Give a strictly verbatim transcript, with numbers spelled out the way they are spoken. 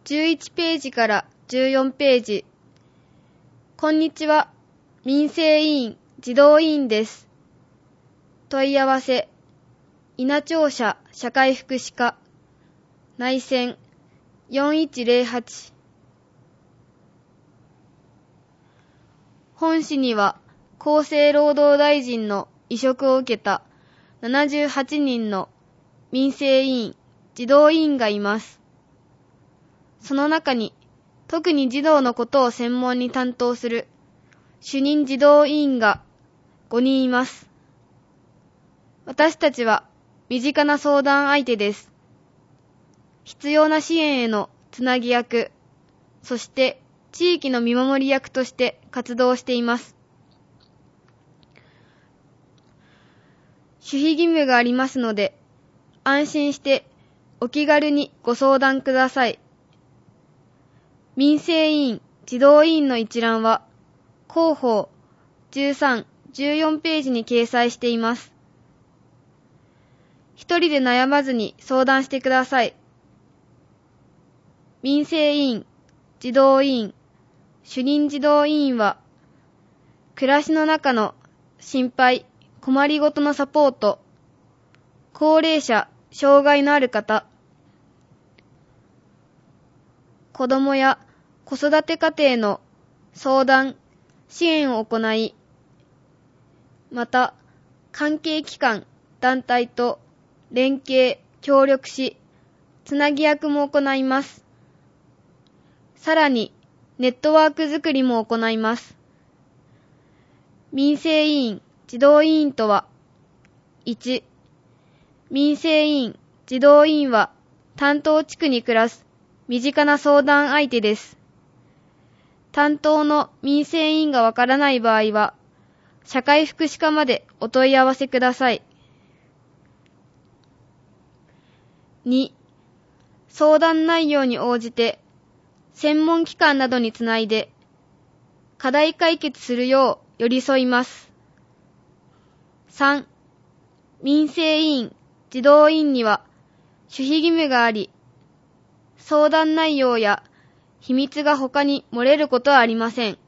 じゅういちページからじゅうよんページ。こんにちは。民生委員、児童委員です。問い合わせ。稲庁舎社会福祉課。内線よんいちゼロはち。本市には厚生労働大臣の委嘱を受けたななじゅうはちにんの民生委員、児童委員がいます。その中に特に児童のことを専門に担当する主任児童委員がごにんいます。私たちは身近な相談相手です。必要な支援へのつなぎ役、そして地域の見守り役として活動しています。守秘義務がありますので、安心してお気軽にご相談ください。民生委員、児童委員の一覧は、広報じゅうさん、じゅうよんページに掲載しています。一人で悩まずに相談してください。民生委員、児童委員、主任児童委員は、暮らしの中の心配、困りごとのサポート、高齢者、障害のある方、子どもや子育て家庭の相談、支援を行い、また、関係機関、団体と連携、協力し、つなぎ役も行います。さらに、ネットワーク作りも行います。民生委員、児童委員とは、いち、民生委員、児童委員は、担当地区に暮らす身近な相談相手です。担当の民生委員がわからない場合は、社会福祉課までお問い合わせください。に、相談内容に応じて、専門機関などにつないで、課題解決するよう寄り添います。さん、民生委員、児童委員には、守秘義務があり、相談内容や秘密が他に漏れることはありません。